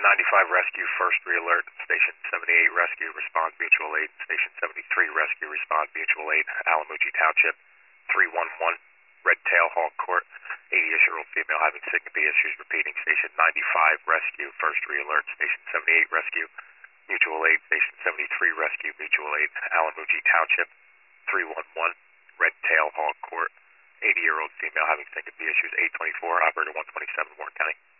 95 Rescue, first re-alert. Station 78 Rescue, respond mutual aid. Station 73 Rescue, respond mutual aid. Alamuji Township, 311, Red Tail Hall Court. 80-ish-year-old female having syncope issues. Repeating, Station 95 Rescue, first re-alert. Station 78 Rescue, mutual aid. Station 73 Rescue, mutual aid. Alamuji Township, 311, Red Tail Hall Court. 80-year-old female having syncope issues. 824, operator 127, Warren County.